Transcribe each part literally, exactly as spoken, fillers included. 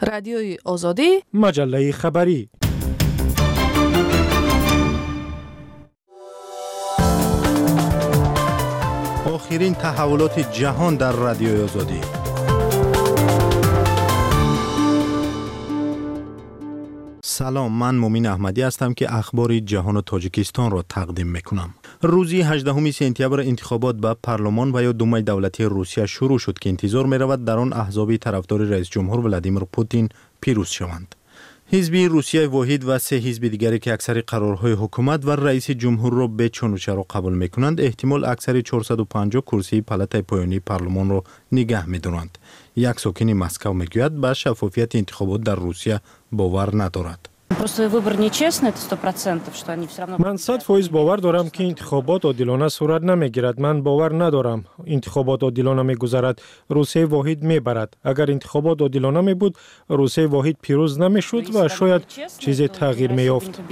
رادیوی آزادی، مجله خبری. آخرین تحولات جهان در رادیوی آزادی. سلام، من مومین احمدی هستم که اخبار جهان و تاجیکستان را تقدیم میکنم. روزی هجدهم سپتامبر انتخابات به پارلمان و یا دومای دولتی روسیه شروع شد که انتظار می رود در آن احزاب طرفدار رئیس جمهور ولادیمیر پوتین پیروز شوند. حزب روسیه واحد و سه حزب دیگری که اکثر قرارهای حکومت و رئیس جمهور را به چون و چرا قبول میکنند، احتمال اکثر چهارصد و پنجاه کرسی پالاتای پایانی پارلمان را نگه می‌دارند. یک ساکن مسکو میگوید به شفافیت انتخابات در روسیه باور ندارد. من صد فایز باور دارم که انتخابات عادلانه صورت نمیگیرد. من باور ندارم انتخابات عادلانه میگذرد. روسیه واحد میبرد. اگر انتخابات عادلانه می بود، روسیه واحد پیروز نمیشد و شاید چیزی تغییر میافت.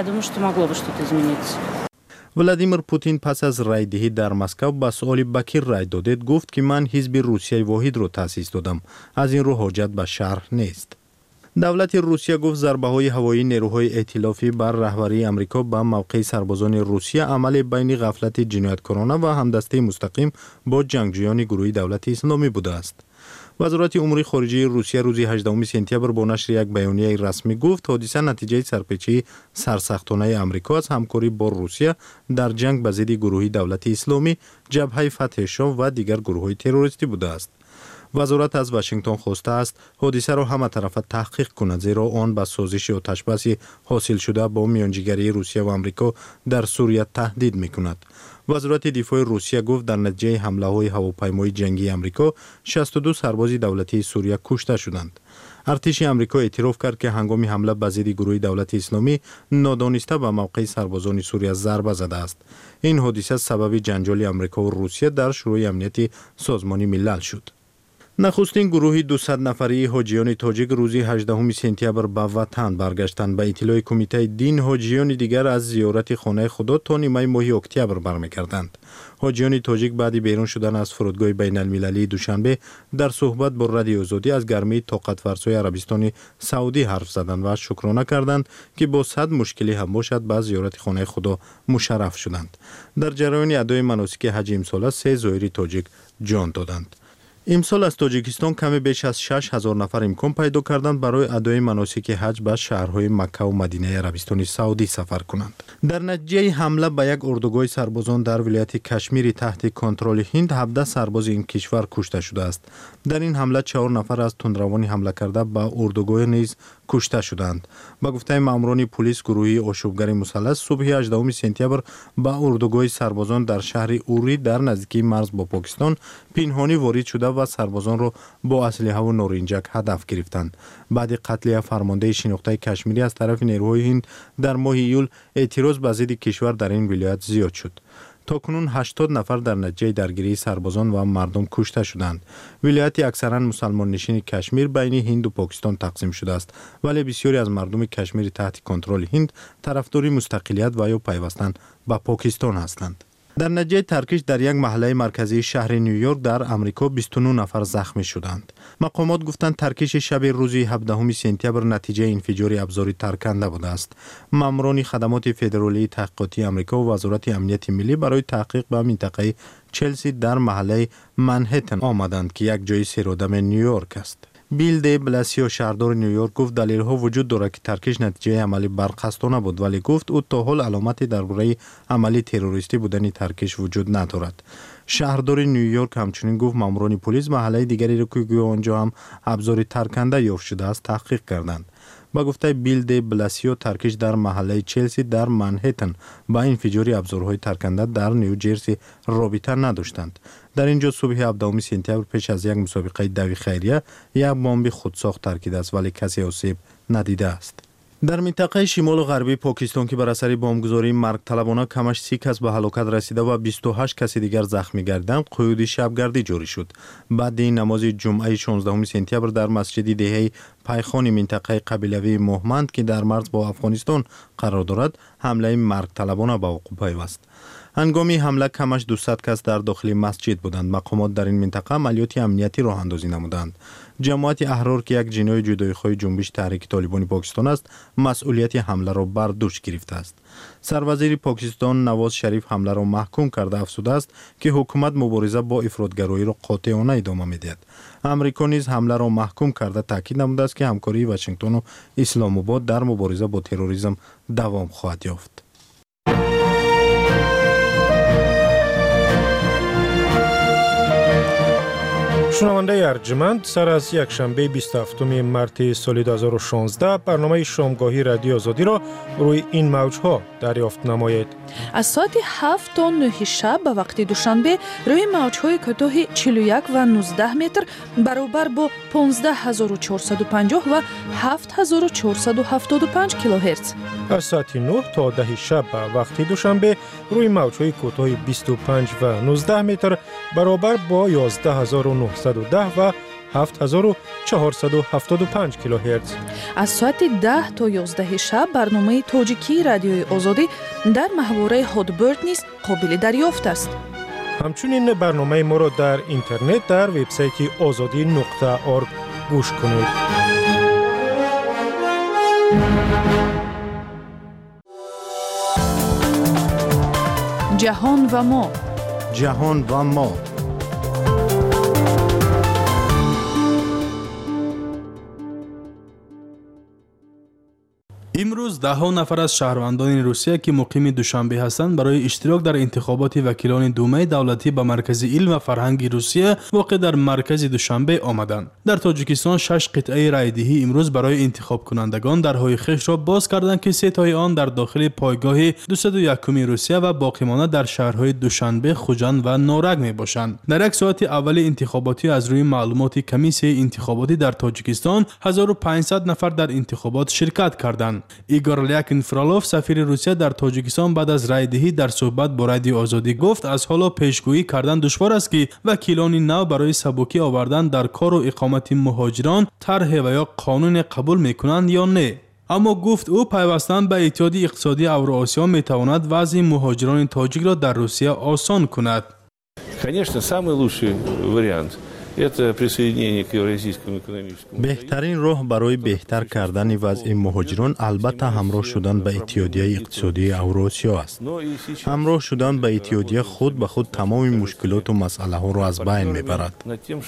ولادیمیر پوتین پس از رای دهی در مسکو با سؤال بکیر رای دادید گفت که من حزب روسیه واحد را تأسیس دادم. از این رو حاجت به شرح نیست. دولت روسیه گفت ضربه‌های هوایی نیروهای ائتلافی بر رهبری آمریکا به موقع سربازان روسیه عمل بین غفلت جنایتکارانه و همدستی مستقیم با جنگجویان گروه دولت اسلامی بوده است. وزارت امور خارجه روسیه روز هجدهم سپتامبر با نشر یک بیانیه رسمی گفت حادثه نتیجه سرپیچی سرسختانه آمریکا از همکاری با روسیه در جنگ به ضد گروه دولت اسلامی، جبهه فتح شام و دیگر گروه‌های تروریستی بوده است. وزارت از واشنگتن خواسته است حادثه را همه طرفه تحقیق کند، زیرا آن به سازش آتشبس حاصل شده با میانجیگری روسیه و آمریکا در سوریه تهدید میکند. وزارت دفاع روسیه گفت در نتیجه حمله های هواپیمای جنگی آمریکا شصت و دو سرباز دولتی سوریه کشته شدند. ارتش آمریکا اعتراف کرد که هنگام حمله به ضد گروه دولت اسلامی نادانسته به موقع سربازان سوریه ضربه زده است. این حادثه سبب جنجال آمریکا و روسیه در شورای امنیت سازمان ملل شد. نخستین گروه دویست نفری حاجیان تاجیک روز هجدهم سپتامبر به وطن برگشتند. به اطلاع کمیته دین، حاجیان دیگر از زیارت خانه خدا تا نیمه ماه اکتبر برمیگردند. حاجیان تاجیک بعد بیرون شدن از فرودگاه بین المللی دوشنبه در صحبت با رادیو آزادی از گرمی طاقت فرسای عربستان سعودی حرف زدند و شکرانه کردند که با صد مشکلی هم باشد به زیارت خانه خدا مشرف شدند. در جریان ادای مناسک حج امسال سه زائر تاجیک جان دادند. امسال از تاجیکستان کمی بیش از شش هزار نفر امکان پیدا کردند برای ادای مناسک حج به شهرهای مکه و مدینه عربستان سعودی سفر کنند. در نتیجه حمله به یک اردوگاه سربازان در ولایت کشمیر تحت کنترل هند، هفده سرباز این کشور کشته شده است. در این حمله چهار نفر از تندروان حمله کرده به اردوگاه نیز کشته شدند. با گفته ماموران پلیس، گروهی آشوبگر مسلح صبح هجدهم سپتامبر به اردوگاه سربازان در شهر اوری در نزدیکی مرز با پاکستان پنهانی وارد شده و سربازان را با اسلحه و نارنجک هدف گرفتند. بعد قتل فرمانده شناخته کشمیری از طرف نیروهای هند در ماه ایول، اعتراض به ضد کشور در این ولایت زیاد شد. تاکنون هشتاد نفر در نتیجه درگیری سربازان و مردم کشته شدند. ولایت اکثرا مسلمان نشین کشمیر بین هند و پاکستان تقسیم شده است، ولی بسیاری از مردم کشمیر تحت کنترل هند طرفدار مستقلیت و یا پیوستن به پاکستان هستند. در نتیجه ترکش در یک محله مرکزی شهر نیویورک در امریکا بیست و نه نفر زخمی شدند. مقامات گفتند ترکش شب روز هفدهم سپتامبر نتیجه انفجار ابزار ترکنده بوده است. ماموران خدمات فدرالی تحقیقاتی آمریکا و وزارت امنیت ملی برای تحقیق به منطقه چلسی در محله منهتن آمدند که یک جای سیرودم نیویورک است. بیل دی بلاسیو شهردار نیویورک گفت دلیل‌ها وجود دارد که ترکش نتیجه عملی برخاستانه بود، ولی گفت او تا حال علامتی درباره عملی تروریستی بودن ترکش وجود ندارد. شهردار نیویورک همچنین گفت ماموران پلیس محله دیگری را که آنجا هم ابزار ترکنده یافت شده است تحقیق کردند. با گفته بیل دی بلاسیو ترکش در محله چلسی در منهتن با انفجار ابزارهای ترکنده در نیوجرسی رابطه نداشتند. در اینجا صبح هفدهم سپتامبر پیش از یک مسابقه دوی خیریه یک بمب خودساخت ترکیده است، ولی کسی آسیب ندیده است. در منطقه شمال غربی پاکستان که بر اثر بمبگذاری مرگ طلبانه کمش سی کس به هلاکت رسیده و بیست و هشت کس دیگر زخمی گردیدند، قیود شبگردی جاری شد. بعد نماز جمعه شانزدهم سپتامبر در مسجد دهه پایخان منطقه قبیلوی مهمند که در مرز با افغانستان قرار دارد، حمله مرگ طلبانه به وقوع پیوست. هنگامی حمله کمش دویست کس در داخل مسجد بودند. مقامات در این منطقه عملیات امنیتی راه اندازی نمودند. جماعت احرار که یک جناح جدایی‌خواه جنبش تحریک طالبان پاکستان است، مسئولیت حمله را بر دوش گرفته است. سروزیر پاکستان نواز شریف حمله را محکوم کرده افزوده است که حکومت مبارزه با افراطگرایی را قاطعانه ادامه می‌دهد. امریکا نیز حمله را محکوم کرده تاکید نموده است که همکاری واشنگتن و اسلام آباد در مبارزه با تروریسم دوام خواهد یافت. شنونده ارجمند، سر از یک شنبه بیست و هفتم مارس سال دو هزار و شانزده برنامه شامگاهی رادیو آزادی را روی این موج‌ها دریافت نمایید. از ساعت هفت تا نه شب به وقت دوشنبه روی موج‌های کوتاه چهل و یک و نوزده متر برابر با پانزده هزار و چهارصد و پنجاه و هفت هزار و چهارصد و هفتاد و پنج کیلوهرتز. از ساعت نه تا ده شب به وقت دوشنبه روی موج‌های کوتاه بیست و پنج و نوزده متر برابر با یازده هزار و نهصد و ده و هفت هزار و چهارصد و هفتاد و پنج کیلوهرتز. از ساعت ده تا یازده شب برنامه تاجیکی رادیوی آزادی در محوره هادبرد نیز قابل دریافت است. همچنین برنامه ما را در اینترنت در وبسایت آزادی نقطه org گوش کنید. جهان و ما جهان و ما امروز ده ها نفر از شهروندان روسیه که مقیم دوشنبه هستند برای اشتراک در انتخابات وکیلان دومه دولتی به مرکز علم و فرهنگ روسیه واقع در مرکز دوشنبه آمدند. در تاجیکستان شش قطعه رایدهی امروز برای انتخاب کنندگان درهای خویش را باز کردند که سه تای آن در داخل پایگاه دویست و یکم روسیه و باقی مانده در شهرهای دوشنبه، خوجند و نارنگ می باشند. در یک ساعت اول انتخاباتی از روی معلومات کمیسیون انتخاباتی در تاجیکستان هزار و پانصد نفر در انتخابات شرکت کردند. ایگور لیاکین فرالوف سفیر روسیه در تاجیکستان بعد از رایدهی در صحبت با رادیو آزادی گفت از حالا پیشگویی کردن دشوار است که وکیلان نو برای سبکی آوردن در کار و اقامت مهاجران طرح و یا قانون قبول میکنند یا نه. اما گفت او پیوستن به اتحادیه اقتصادی اوراسیا میتواند وضع مهاجران تاجیک را در روسیه آسان کند. Конечно, самый лучший вариант это присоединение к Евразийскому экономическому. بهترین راه برای بهتر کردن وضع مهاجران البته همراه شدن به اتحادیه اقتصادی اوراسیا است. همراه شدن به اتحادیه خود به خود تمام مشکلات و مسئله ها را از بین میبرد.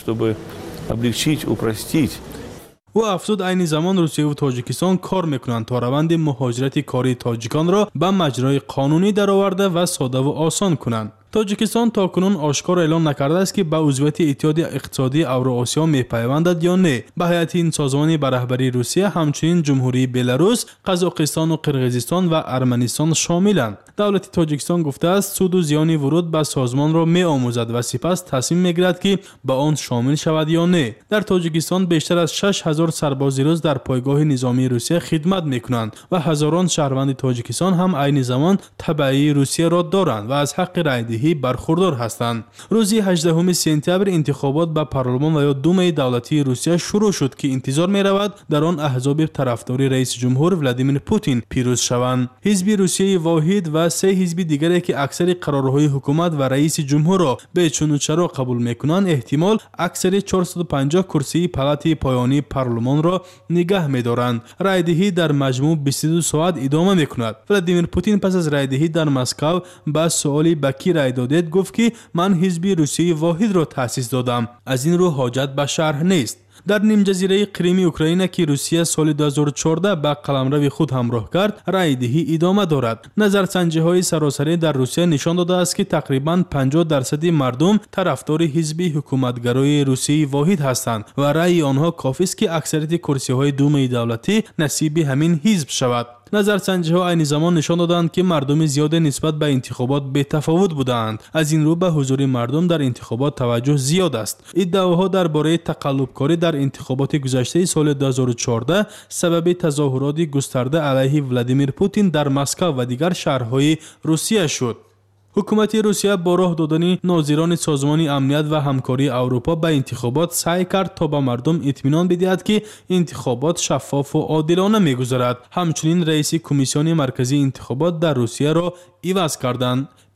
او افزود عین زمان روسیه و تاجیکستان کار میکنند تا روند مهاجرت کاری تاجیکان را به مجرای قانونی درآورده و ساده و آسان کنند. تاجیکستان تاکنون آشکار اعلام نکرده است که به عضویت اتحادیه اقتصادی اوراسیا میپیوندد یا نه. به هیئت این سازمان به رهبری روسیه همچنین جمهوری بلاروس، قزاقستان و قرقیزستان و ارمنستان شاملند. دولت تاجیکستان گفته است سود و زیان ورود به سازمان را میآموزد و سپس تصمیم میگیرد که به آن شامل شود یا نه. در تاجیکستان بیشتر از شش هزار سرباز روس در پایگاه نظامی روسیه خدمت میکنند و هزاران شهروند تاجیکستان هم عین زمان تبعی روسیه را دارند و از حق رای برخوردار هستند. روز هجدهم سپتامبر انتخابات به پارلمان و یا دومه دولتی روسیه شروع شد که انتظار می رود در آن احزاب طرفداری رئیس جمهور ولادیمیر پوتین پیروز شوند. حزب روسیه واحد و سه حزب دیگری که اکثر قرارهای حکومت و رئیس جمهور را به چون و چرا قبول میکنند احتمال اکثر چهارصد و پنجاه کرسی پالات پایانی پارلمان را نگه می‌دارند. رایدهی در مجموع بیست و دو ساعت ادامه میکند. ولادیمیر پوتین پس از رایدهی در مسکو با سوالی بکی رای دادید گفت که من حزب روسیه واحد را تأسیس دادم. از این رو حاجت به شرح نیست. در نیم جزیره کریمی اوکراین که روسیه سال دو هزار و چهارده به قلمرو خود همراه کرد، رایدهی ادامه دارد. نظرسنجی های سراسری در روسیه نشان داده است که تقریباً پنجاه درصد مردم طرفدار حزب حکومتگرای روسیه واحد هستند و رأی آنها کافی است که اکثریت کرسی های دومه دولتی نصیب همین حزب شود. نظرسنجی ها عین زمان نشان دادند که مردم زیاد نسبت به انتخابات بی تفاوت بودند. از این رو به حضور مردم در انتخابات توجه زیاد است. ادعاها درباره تقلبکاری در انتخابات گذشته سال دو هزار و چهارده سبب تظاهرات گسترده علیه ولادیمیر پوتین در مسکو و دیگر شهرهای روسیه شد. حکومت روسیه با راه دادن ناظران سازمان امنیت و همکاری اروپا به انتخابات سعی کرد تا به مردم اطمینان بدهد که انتخابات شفاف و عادلانه می‌گذرد. همچنین رئیس کمیسیون مرکزی انتخابات در روسیه را عوض کردند.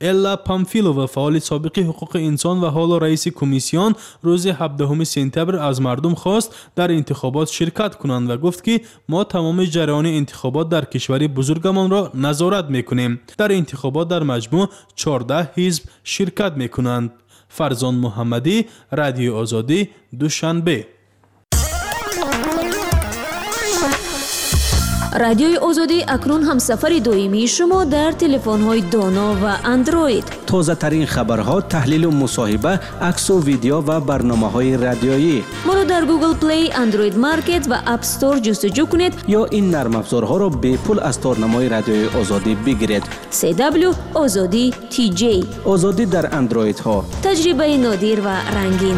الا پامفیلووا فعال سابق حقوق انسان و حالا رئیس کمیسیون روز هفدهم سپتامبر از مردم خواست در انتخابات شرکت کنند و گفت که ما تمام جریان انتخابات در کشور بزرگمان را نظارت میکنیم. در انتخابات در مجموع چهارده حزب شرکت میکنند. فرزان محمدی، رادیو آزادی، دوشنبه. رادیوی آزادی اکنون همسفر دائمی شما در تلفن‌های دانا و اندروید. تازه ترین خبرها، تحلیل و مصاحبه، عکس و ویدیو و برنامه‌های رادیویی. ما را در گوگل پلی، اندروید مارکت و اپ استور جستجو کنید یا این نرم افزارها را به پول از تارنمای رادیوی آزادی بگیرید. سی دبلیو آزادی تی جی. آزادی در اندروید ها. تجربه نادر و رنگین.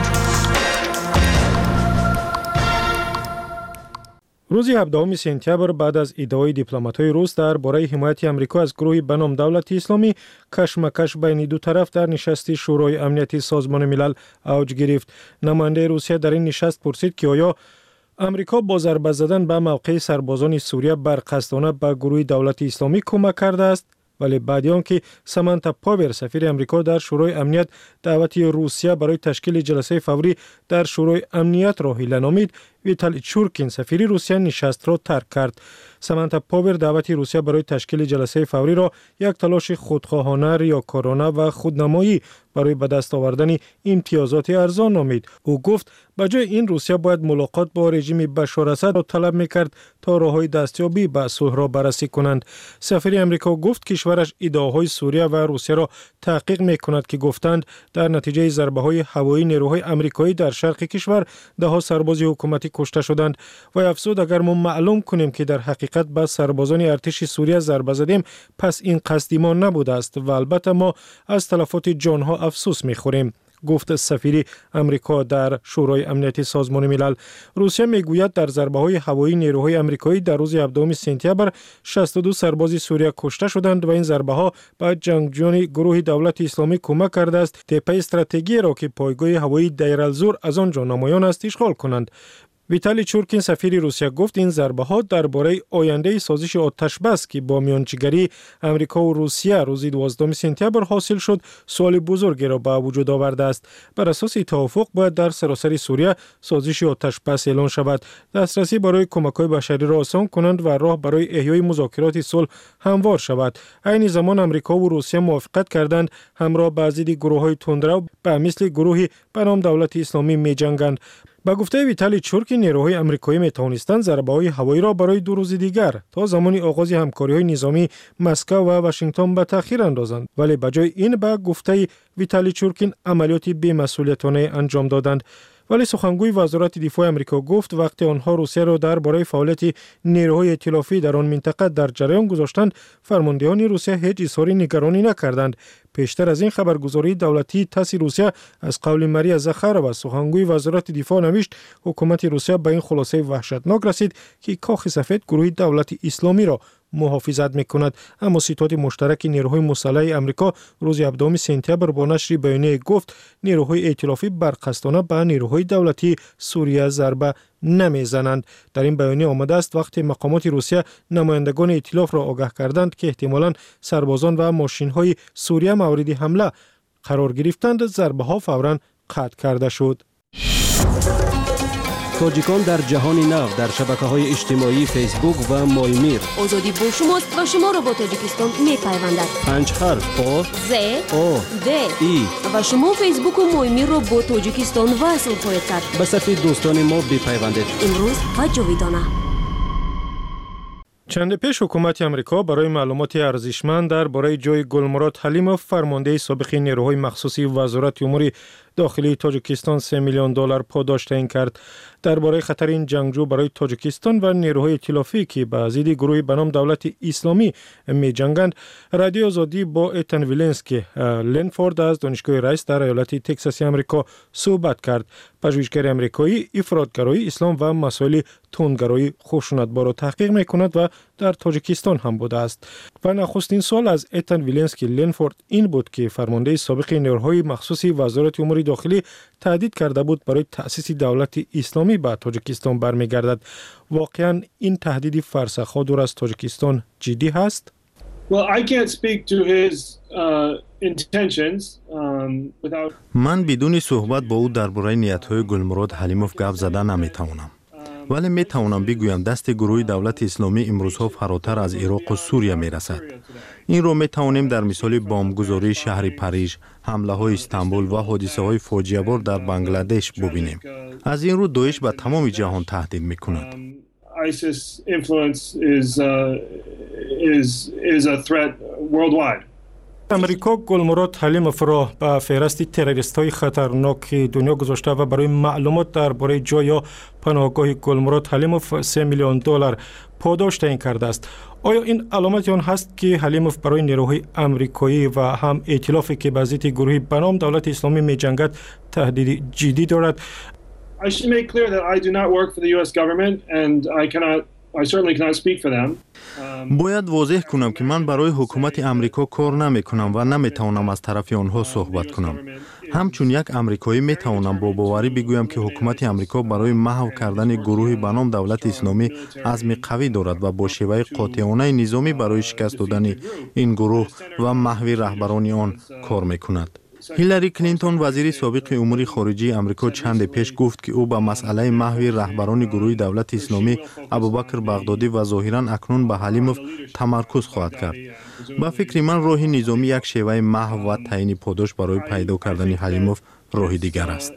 روز هفدهم سپتامبر بعد از ادعای دیپلمات‌های روس درباره حمایت آمریکا از گروهی به نام دولت اسلامی، کشمکش بین دو طرف در نشست شورای امنیتی سازمان ملل اوج گرفت. نماینده روسیه در این نشست پرسید که آیا امریکا با ضربه زدن به موقع سربازان سوریه بر قصدانه به گروه دولت اسلامی کمک کرده است، ولی بعد از آنکه سامانتا پاور سفیر امریکا در شورای امنیت دعوت روسیه برای تشکیل جلسه فوری در شورای امنیت را اعلام نمود، ویتالی چورکین سفیر روسیه نشست را ترک کرد. سامانتا پاور دعوت روسیه برای تشکیل جلسه فوری را یک تلاش خودخواهانه، ریاکارانه و خودنمایی برای به دست آوردن امتیازات ارزان نامید. او گفت به جای این روسیه باید ملاقات با رژیم بشار اسد را طلب میکرد تا راههای دستیابی به صلح را بررسی کنند. سفیر امریکا گفت کشورش ادعاهای سوریه و روسیه را تحقیق میکند که گفتند در نتیجه ضربه‌های هوایی نیروهای آمریکایی در شرق کشور ده سرباز حکومتی کشته شدند و افزود اگر ما معلوم کنیم که در حقیقت به سربازان ارتش سوریه ضربه زدیم، پس این قصد ما نبوده است و البته ما از تلفات جانها افسوس میخوریم. گفت سفیر امریکا در شورای امنیتی سازمان ملل. روسیه میگوید در ضربه‌های هوایی نیروهای آمریکایی در روز هفدهم سپتامبر شصت و دو سرباز سوریه کشته شدند و این ضربه‌ها به جنگجویان گروه دولت اسلامی کمک کرده است طبق استراتژی را که پایگاه هوایی دیر الزور از آنجا نمایان است اشغال کنند. ویتالی چورکین سفیر روسیه گفت این ضربه‌ها درباره آینده سازش آتش بس که با میانجیگری امریکا و روسیه روز دوازدهم سپتامبر حاصل شد سوال بزرگی را به وجود آورده است. بر اساس توافق باید در سراسر سوریه سازش آتش بس اعلان شود، دسترسی برای کمک‌های بشری را آسان کنند و راه برای احیای مذاکرات صلح هموار شود. عین زمان امریکا و روسیه موافقت کردند همراه با ضد گروه‌های تندرو به مثل گروهی به نام دولت اسلامی می‌جنگند. با گفته ویتالی چورکین نیروهای آمریکایی می توانستند ضربه‌های هوایی را برای دو روز دیگر تا زمان آغاز همکاری‌های نظامی مسکو و واشنگتن به تأخیر اندازند، ولی بجای این با گفته ویتالی چورکین عملیاتی بی‌مسئولیتانه انجام دادند. ولی سخنگوی وزارت دفاع آمریکا گفت وقتی آنها روسیه را درباره فعالیت نیروهای ائتلافی در آن منطقه در جریان گذاشتند، فرماندهان روسیه هیچ اظهار نگرانی نکردند. پیشتر از این خبرگزاری دولتی تاس روسیه از قول ماریا زخارova سخنگوی وزارت دفاع نوشت حکومت روسیه به این خلاصه وحشتناک رسید که کاخ سفید گروه دولت اسلامی را محافظت میکند. اما ستاد مشترک نیروهای مسلح آمریکا روز هفدهم سپتامبر با نشر بیانیه گفت نیروهای ائتلافی برقصدانه به نیروهای دولتی سوریه ضربه نمیزنند. در این بیانیه آمده است وقتی مقامات روسیه نمایندگان ائتلاف را آگاه کردند که احتمالاً سربازان و ماشین‌های سوریه مورد حمله قرار گرفتند، ضربه‌ها فوراً قطع کرده شد. تاجیکان در جهان نو در شبکه‌های اجتماعی فیسبوک و مایمیر. آزادی با شماست و شما را با تاجیکستان می‌پیوندد. پنج حرف آ ز آ د ای و شما فیسبوک و مایمیر را با تاجیکستان وصل خواهید کرد. به صفحه دوستان ما بپیوندید. امروز و جاویدانه. چند پیش حکومت آمریکا برای معلومات ارزشمند درباره جای گلمراد حلیموف فرمانده سابق نیروهای مخصوصی وزارت امور داخلی تاجیکستان سه میلیون دلار پاداش تعیین کرد. درباره خطر این جنگجو برای تاجیکستان و نیروهای ائتلافی که به ضد گروهی به نام دولت اسلامی می‌جنگند، رادیو آزادی با ایتن ویلنسکی لنفورد از دانشگاه رایس در ایالت تگزاس آمریکا صحبت کرد. پژوهشگر آمریکایی افراطگرایی اسلام و مسائل تندگرایی خشونت‌بار را تحقیق می‌کند و در تاجیکستان هم بوده است. و نخستین سوال از ایتن ویلنسکی لنفورد این بود که فرمانده سابق نیروهای مخصوصی وزارت امور داخلی تهدید کرده بود برای تأسیس دولت اسلامی به تاجیکستان برمیگردد. واقعا این تهدید فرسخ‌ها دور از تاجیکستان جدی هست؟ Well, I can't speak to his uh, intentions um, without. من بدون صحبت با او درباره نیت‌های گلمراد حلیموف گپ زدن نمی‌توانم. ولی می‌توانم بگویم دست گروه دولت اسلامی امروزها فراتر از عراق و سوریه می‌رسد. این رو می‌توانیم در مثال بمبگذاری شهر پاریژ، حمله‌های استانبول و حادثه‌های فاجعه‌بار در بنگلادش ببینیم. از این رو داعش به تمام جهان تهدید می‌کند. ISIS influence is uh, is is a threat worldwide. امریکا گلمراد حلیموف را به فهرست تروریست‌های خطرناک دنیا گذاشته و برای معلومات درباره جای یا پناهگاه گلمراد حلیموف سه میلیون دلار پاداش تعیین کرده است. آیا این علامتی آن هست که حلیموف برای نیروهای امریکایی و هم ائتلافی که به ضد گروهی به نام دولت اسلامی می‌جنگد تهدید جدی دارد؟ I should make clear that I do not work for the U S government and I cannot I certainly cannot speak for them. باید واضح کنم که من برای حکومت امریکا کار نمی کنم و نمی توانم از طرف آنها صحبت کنم. همچون یک امریکایی می توانم با باوری بگویم که حکومت امریکا برای محو کردن گروهی به نام دولت اسلامی عزم قوی دارد و با شیوه قاطعانه نظامی برای شکست دادن این گروه و محو رهبران آن کار می کند. هیلاری کلینتون وزیر سابق امور خارجه آمریکا چند پیش گفت که او به مسئله محو رهبران گروه دولت اسلامی ابوبکر بغدادی و ظاهرا اکنون به حلیموف تمرکز خواهد کرد. با فکر من راه نظامی یک شیوه محو و تعیین پاداش برای پیدا کردن حلیموف راه دیگر است.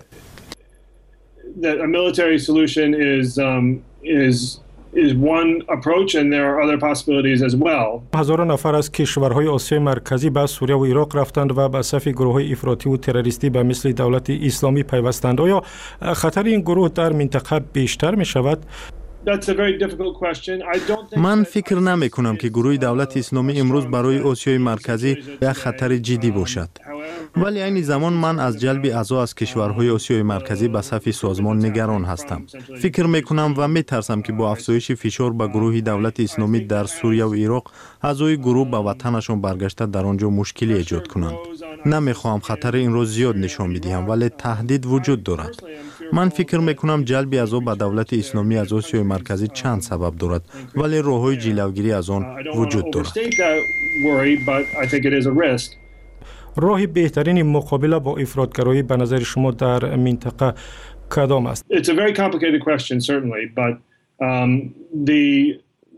A military solution is um, is is one approach and there are other possibilities as well. هزاران نفر از کشورهای آسیای مرکزی به سوریه و عراق رفتند و به صف گروه‌های افراطی و تروریستی به مثل دولت اسلامی پیوستند. آیا خطر این گروه در منطقه بیشتر می شود؟ من فکر نمی کنم که گروه دولت اسلامی امروز برای آسیای مرکزی یک خطر جدی باشد. ولی این زمان من از جلب اعضا از کشورهای آسیای مرکزی به صف سازمان نگران هستم. فکر می کنم و می ترسم که با افزایش فشار به گروه دولت اسلامی در سوریه و عراق اعضای گروه به وطنشان برگشته در آنجا مشکلی ایجاد کنند. نمی خواهم خطر این را زیاد نشان بدهم ولی تهدید وجود دارد. من فکر می کنم جلب اعضا به دولت اسلامی از آسیای مرکزی چند سبب دارد ولی راه‌های جلوگیری از آن وجود دارد. راه بهترین مقابله با افراطگرایی به نظر شما در منطقه کدام است؟ It's a very complicated question certainly but um, the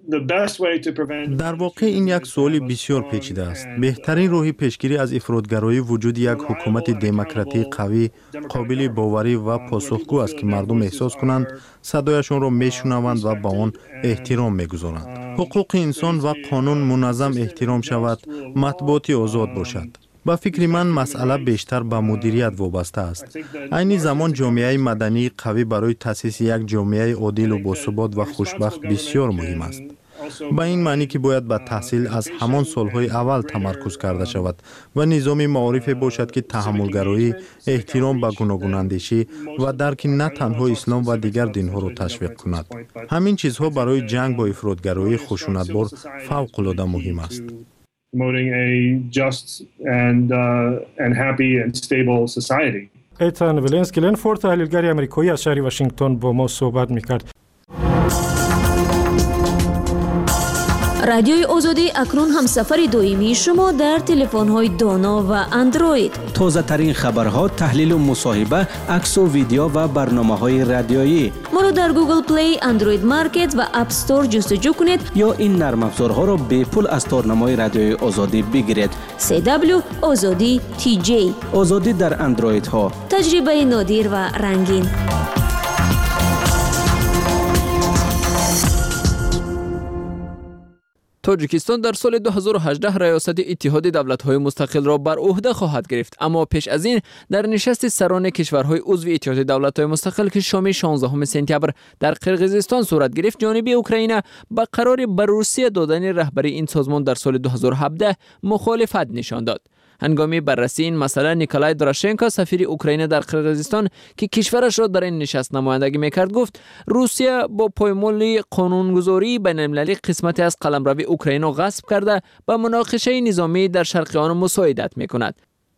در واقع این یک سوال بسیار پیچیده است. بهترین راهی پیشگیری از افراطگرایی وجود یک حکومت دموکراتی قوی، قابل باوری و پاسخگو است که مردم احساس کنند صدایشان را میشنوند و به آن احترام میگذارند. حقوق انسان و قانون منظم احترام شود، مطبوعات آزاد باشد. با فکر من مسئله بیشتر به مدیریت وابسته است. این زمان جامعه مدنی قوی برای تأسیس یک جامعه عادل و باثبات و خوشبخت بسیار مهم است. با این معنی که باید به تحصیل از همان سالهای اول تمرکز کرده شود و نظام معارفی باشد که تحملگرایی، احترام به گوناگون اندیشی و درک نه تنها اسلام و دیگر دینها را تشویق کند. همین چیزها برای جنگ با افراطگرایی خشونتبار فوق‌العاده مهم است. promoting a just and uh, and happy and stable society. ایتان ولنسکی لنفورد تحلیلگر آمریکایی از شهر واشنگتن با ما صحبت می‌کرد. رادیوی آزادی اکنون هم سفر دویمی شما در تلفن‌های دانا و اندروید. تازه ترین خبرها، تحلیل و مصاحبه، عکس و ویدیو و برنامه‌های رادیویی. ما رو در گوگل پلی، اندروید مارکت و اپ استور جستجو کنید یا این نرم افزارها را به پول از تارنمای رادیوی آزادی بگیرید. سی دبلیو آزادی تی جی. آزادی در اندروید ها. تجربه نادر و رنگین. تاجیکستان در سال دو هزار و هجده ریاست اتحاد دولت‌های مستقل را بر عهده خواهد گرفت، اما پیش از این در نشست سران کشورهای عضو اتحاد دولت‌های مستقل که شام شانزدهم سپتامبر در قرقیزستان صورت گرفت، جانب اوکراین با قرار بر روسیه دادن رهبری این سازمان در سال دو هزار و هفده مخالفت نشان داد. هنگامی بررسی این مسئله نیکولای دوراشنکو سفیر اوکراین در قرقیزستان که کشورش را در این نشست نمایندگی میکرد گفت روسیه با پایمال قانونگذاری بین‌المللی قسمتی از قلمرو اوکراین را غصب کرده و مناقشه نظامی در شرق آن مساعدت میکند.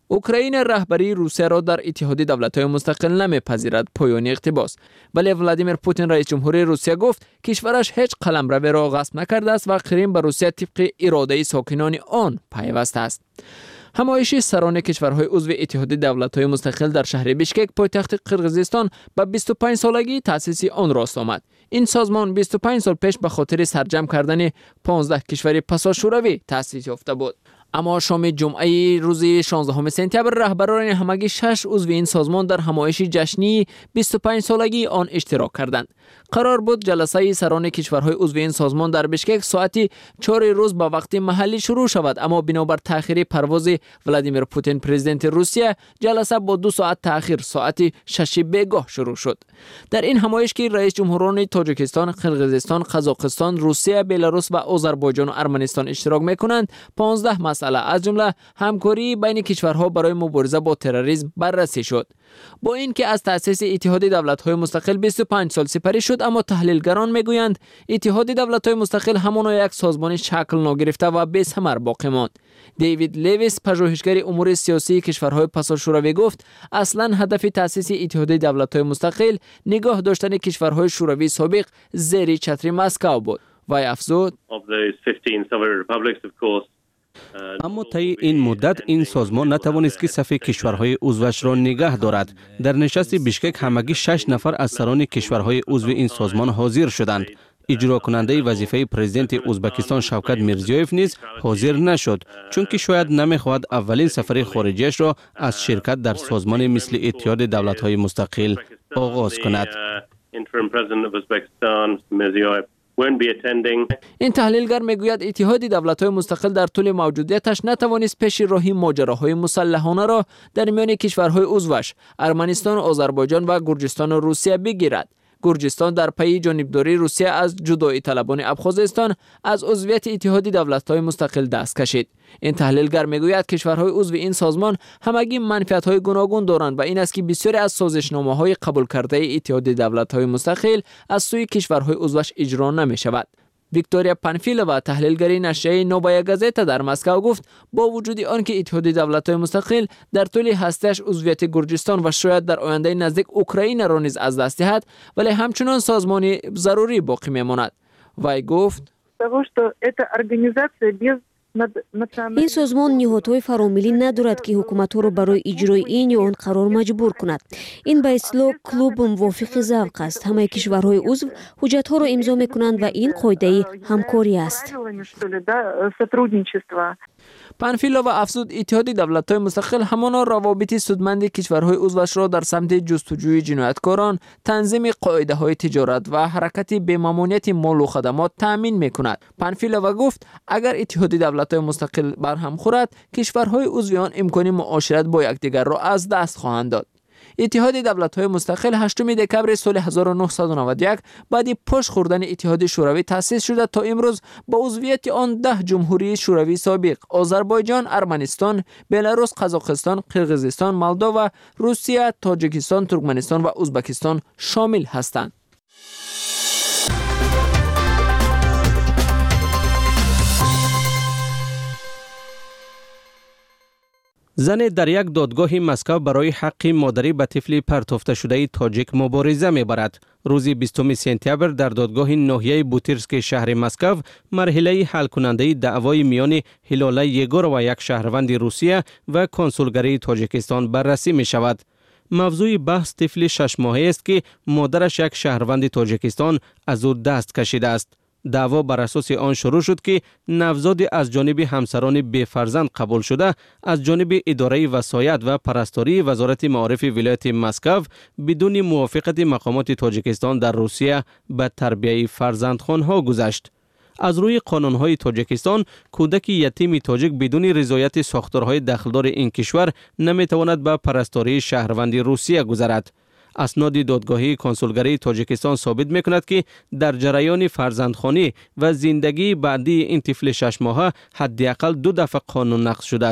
اوکراین رهبری روسیه را در اتحاد دولت‌های مستقل نمی‌پذیرد پایان اقتباس، ولی ولادیمیر پوتین رئیس جمهوری روسیه گفت کشورش هیچ قلمرو را غصب نکرده است و کریم به روسیه طبق اراده ساکنان آن پیوسته است. همایش سران کشورهای عضو اتحاد دولت‌های مستقل در شهر بیشکک پایتخت قرقیزستان به بیست و پنج سالگی تأسیس آن راست آمد. این سازمان بیست و پنج سال پیش به خاطر سرجم کردن پانزده کشور پسا شوروی تأسیس یافته بود. اما شام جمعه روز شانزدهم سپتامبر رهبران همگی شش عضو این سازمان در همایش جشنی بیست و پنج سالگی آن اشتراک کردند. قرار بود جلسه سران کشورهای عضو این سازمان در بیشکک ساعت چهار روز با وقت محلی شروع شود، اما بنابر تأخیر پرواز ولادیمیر پوتین پرزیدنت روسیه جلسه با دو ساعت تأخیر ساعت شش بیگاه شروع شد. در این همایش که رئیس جمهوران تاجیکستان، قرقیزستان، قزاقستان، روسیه، بلاروس و آذربایجان و ارمنستان اشتراک میکنند، پانزده مسئله از جمله همکاری بین کشورها برای مبارزه با تروریسم بررسی شد. با اینکه از تأسیس اتحاد دولت‌های مستقل بیست و پنج سال سپری شد، اما تحلیلگران میگویند اتحاد دولت‌های مستقل همانا یک سازمان شکل نگرفته و بی‌ثمر باقی ماند. دیوید لیویس، پژوهشگر امور سیاسی کشورهای پسا شوروی گفت اصلا هدف تأسیس اتحاد دولت‌های مستقل نگاه داشتن کشورهای شوروی سابق زیر چتر مسکو بود. وی افزود اما طی این مدت این سازمان نتوانست که صف کشورهای عضوش را نگه دارد. در نشست بیشکک همگی شش نفر از سران کشورهای عضو این سازمان حاضر شدند. اجرا کننده وظیفه پرزیدنت ازبکستان شوکت میرزیویف نیز حاضر نشد، چون که شاید نمیخواهد اولین سفر خارجیش را از شرکت در سازمان مثل اتحاد دولت‌های مستقل آغاز کند. این تحلیلگر میگوید اتحاد دولت‌های مستقل در طول موجودیتش نتوانست پیش راهی ماجراهای مسلحانه را در میان کشورهای عضوش ارمنستان، آذربایجان و گرجستان و روسیه بگیرد. گرجستان در پی جانبداری روسیه از جدایی طلبان ابخازستان از عضویت اتحاد دولت‌های مستقل دست کشید. این تحلیلگر میگوید کشورهای عضو این سازمان همگی منفعت‌های گوناگون دارند و این است که بسیاری از سازشنامه‌های قبول کرده اتحاد دولت‌های مستقل از سوی کشورهای عضوش اجرا نمی‌شود. ویکتوریا پانفیلووا، تحلیلگر نشریه نووایا گازتا در مسکو گفت با وجود آنکه اتحاد دولت‌های مستقل در طول هسته‌اش عضویت گرجستان و شاید در آینده نزدیک اوکراین را نیز از دست دهد، ولی همچنان سازمانی ضروری باقی میماند. وی گفت این سازمان نهادهای فراملی ندارد که حکومت‌ها را برای اجرای این یا آن قرار مجبور کند. این به اصطلاح کلوب موافق ذوق است. همه کشورهای عضو حجت‌ها را امضا می‌کنند و این قاعده همکاری است. پانفیلووا افزود اتحاد دولت‌های مستقل همانا روابط سودمند کشورهای عضوش را در سمت جستجوی جنایتکاران، تنظیم قاعده‌های تجارت و حرکت بی‌ممانعت مال و خدمات تأمین می‌کند. پانفیلووا گفت اگر اتحاد دولت‌های مستقل برهم خورد، کشورهای عضو آن امکان معاشرت با یکدیگر را از دست خواهند داد. اتحاد دولت‌های مستقل هشتم دکمبر سال هزار و نهصد و نود و یک بعد پشت خوردن اتحاد شوروی تأسیس شده تا امروز با عضویت آن ده جمهوری شوروی سابق آذربایجان، ارمنستان، بلاروس، قزاقستان، قرقیزستان، مولداوا، روسیه، تاجیکستان، ترکمنستان و ازبکستان شامل هستند. زن در یک دادگاه مسکو برای حق مادری به طفل پرتافته شده تاجیک مبارزه میبرد. روز بیستم سپتامبر در دادگاه ناحیه بوتیرسک شهر مسکو مرحله حل کننده دعوای میان هلاله یگور و یک شهروند روسیه و کنسولگری تاجیکستان بررسی می شود. موضوع بحث طفل شش ماهه است که مادرش یک شهروند تاجیکستان از او دست کشیده است. دعوا بر اساس آن شروع شد که نوزاد از جانب همسران بی فرزند قبول شده از جانب اداره وصایت و پرستاری وزارت معارف ولایت مسکو بدون موافقت مقامات تاجیکستان در روسیه به تربیت فرزندخوانها گذشت. از روی قانونهای تاجیکستان کودک یتیم تاجیک بدون رضایت ساختارهای دخلدار این کشور نمیتواند به پرستاری شهروند روسیه گذرد. اسناد دادگاهی کنسولگری تاجیکستان ثابت میکند که در جریان فرزندخوانی و زندگی بعدی این طفل شش ماهه حداقل دو دفعه قانون نقض شده است.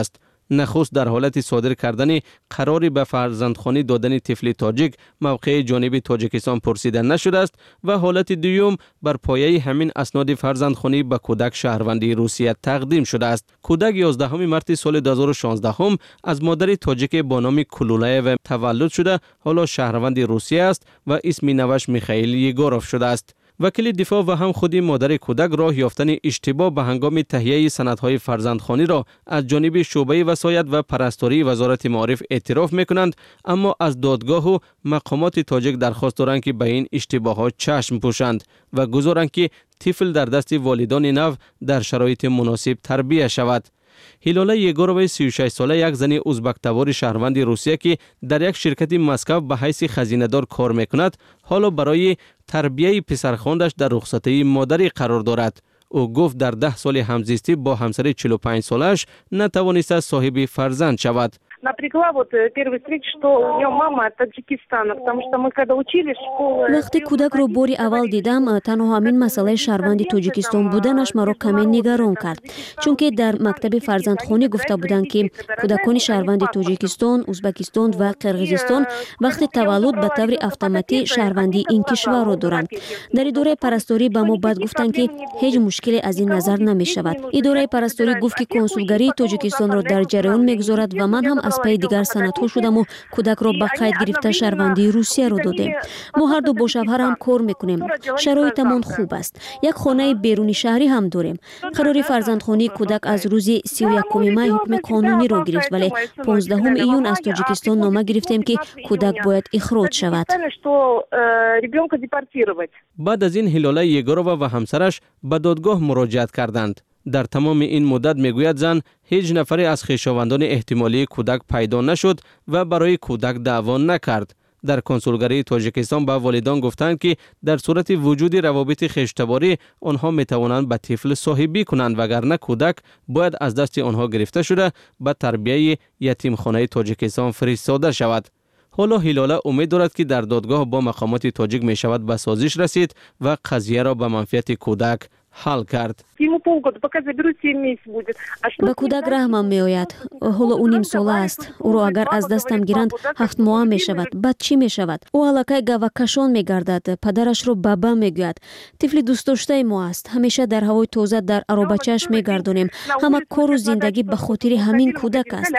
نخست در حالت صادر کردن قراری به فرزندخوانی دادن طفل تاجیک موقع جانب تاجیکستان پرسیده نشده است و حالت دوم بر پایه همین اسناد فرزندخوانی به کودک شهروندی روسیه تقدیم شده است. کودک یازدهم مارس سال دو هزار و شانزده از مادر تاجیک با نام کلولایو تولد شده، حالا شهروند روسیه است و اسم نوش میخائیل یگوروف شده است. وکیل دفاع و هم خودی مادر کودک راه یافتن اشتباه به هنگام تهیه سندهای فرزندخوانی را از جانب شعبه وصایت و پرستاری وزارت معارف اعتراف میکنند، اما از دادگاه و مقامات تاجیک درخواست دارند که به این اشتباهات چشم پوشند و گذارند که طفل در دست والدان نو در شرایط مناسب تربیت شود. هیلاله یگورووا سی و شش ساله یک زن ازبک تبار شهروند روسیه که در یک شرکت مسکو به حیث خزینه‌دار کار میکند، حالا برای تربیت پسرخواندش در رخصتی مادری قرار دارد. او گفت در ده سال همزیستی با همسر چهل و پنج سالش نتوانسته صاحب فرزند شود. وقتی کودک رو باری اول دیدم، تنها همین مسئله شهروند تاجیکستان بودنش مرا کمی نگران کرد، چون که در مکتب فرزندخوانی گفته بودند که کودکان شهروند تاجیکستان، ازبکستان و قرقیزستان وقتی تولد به طور اتوماتیک شهروندی این کشور را دارند. در اداره پرستاری به ما بعد گفتند که هیچ مشکلی از این نظر نمی شود. اداره پرستاری گفت که کنسولگری تاجیکستان را در جریان میگذارد و من هم از پای دیگر سندها شدم و کودک را به قید گرفته شهروندی روسیه را دادیم. ما هر دو با شوهر هم کار میکنیم. شرایطمان خوب است. یک خانه بیرونی شهری هم داریم. قرار فرزندخوانی کودک از روز سی و یکم می حکم قانونی را گرفت، ولی پانزدهم ایون از تاجیکستان نامه گرفتیم که کودک باید اخراج شود. بعد از این هیلاله یگورووا و همسرش به دادگاه مراجعت کردند. در تمام این مدت میگوید زن هیچ نفری از خویشاوندان احتمالی کودک پیدا نشد و برای کودک دعوا نکرد. در کنسولگری تاجیکستان به والدان گفتند که در صورت وجود روابط خویشتباری آنها میتوانند به طفل صاحبی کنند، وگرنه کودک باید از دست آنها گرفته شده به تربیت یتیمخانه تاجیکستان فرستاده شود. حالا هیلاله امید دارد که در دادگاه با مقامات تاجیک می شود به سازش رسید و قضیه را به منفعت کودک حل کرد. به کودک رحمم می آید. حالا او نیم ساله است. او را اگر از دستم گیرند هفت ماه می شود. بعد چی می شود؟ او علاقه گوکشان می گردد. پدرش رو بابا می گوید. طفل دوست داشته ما است. همیشه در هوای تازه در آروبچه‌اش می گردونیم. همه کار و زندگی به خاطر همین کودک است.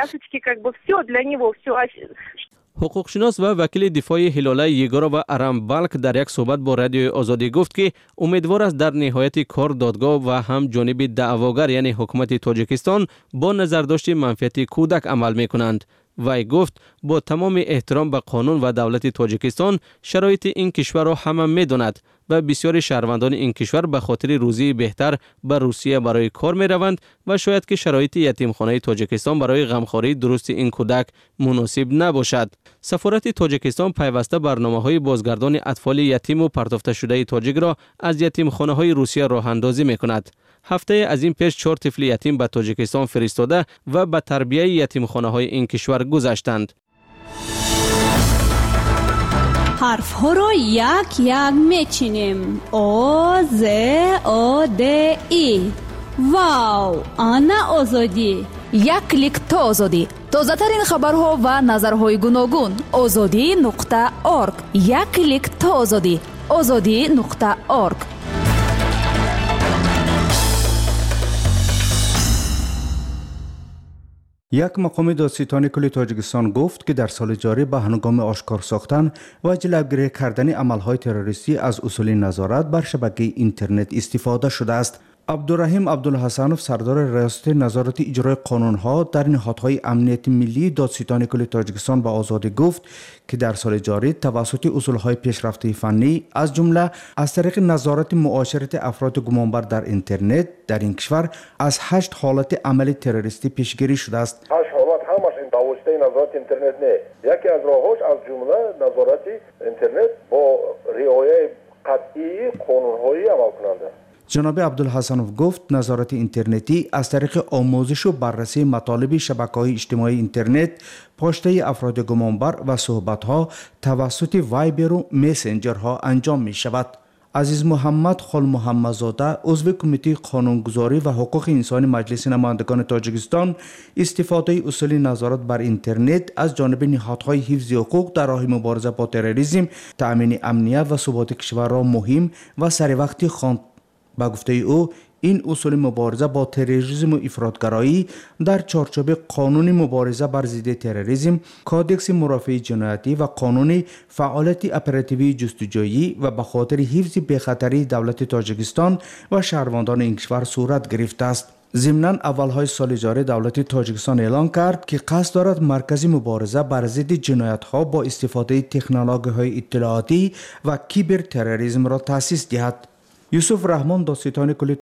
حقوقشناس و وکیل دفاع هیلاله یگورووا ارام بالک در یک صحبت با رادیو آزادی گفت که امیدوار است در نهایت کار دادگاه و هم جانب دعواگر یعنی حکومت تاجیکستان با نظرداشت منفعت کودک عمل می کنند. وی گفت با تمام احترام به قانون و دولت تاجیکستان شرایط این کشور را همه می داند و بسیار شهروندان این کشور به خاطر روزی بهتر به روسیه برای کار می روند و شاید که شرایط یتیمخانه تاجیکستان برای غمخواری درست این کودک مناسب نباشد. سفارت تاجیکستان پیوسته برنامه‌های بازگردان اطفال یتیم و پرتافته شده تاجیک را از یتیمخانه‌های روسیه راه اندازی می کند. هفته از این پیش چهار طفل یتیم به تاجیکستان فرستاده و به تربیت یتیمخانه‌های این کشور گذاشتند. حرف ها رو یک یک میچینیم. او ز او د ای. واو، آنا آزادی. یک کلیک تا آزادی. تازه ترین خبرها و نظرهای گوناگون. آزادی نقطه اورگ. یک کلیک تا آزادی. آزادی نقطه اورگ. یک مقام دادستانی کل تاجیکستان گفت که در سال جاری به هنگام آشکار ساختن و جلوگیری کردن عملهای تروریستی از اصول نظارت بر شبکه اینترنت استفاده شده است. عبدالرحیم عبدالحسنوف سردار ریاست نظارت اجرای قانونها در نهادهای امنیت ملی دادستانی کل تاجیکستان به آزادی گفت که در سال جاری توسط اصولهای پیشرفته فنی از جمله از طریق نظارت معاشرت افراد گمانبر در اینترنت در این کشور از هشت حالت عمل تروریستی پیشگیری شده است. هشت حالت همش این توسط نظارت اینترنت نه. یکی از راهاش از جمله نظارت اینترنت با رعایت قطعی قانونهای عمل کننده. جناب عبدالحسنوف گفت نظارت اینترنتی از طریق آموزش و بررسی مطالب شبکه‌های اجتماعی اینترنت، پاشته افراد گمانبر و صحبت‌ها توسط وایبر و مسنجرها انجام می شود. عزیز محمد خال محمدزاده عضو کمیته قانونگذاری و حقوق انسانی مجلس نمایندگان تاجیکستان استفاده اصول نظارت بر اینترنت از جانب نهادهای حفظ حقوق در راه مبارزه با تروریسم، تأمین امنیت و ثبات کشور را مهم و سر وقتی خواند. با گفته او این اصول مبارزه با تروریسم و افراطگرایی در چارچوب قانون مبارزه بر ضد تروریسم، کادکس مرافعه جنایتی و قانون فعالیت اپراتیوی جستجویی و به خاطر حفظ بخطری دولت تاجیکستان و شهروندان این کشور صورت گرفته است. ضمناً اولهای سال جاری دولت تاجیکستان اعلان کرد که قصد دارد مرکز مبارزه بر ضد جنایت‌ها با استفاده تکنولوژی‌های اطلاعاتی و کیبر تروریسم را تأسیس دهد. یوسف رحمان داستان کلی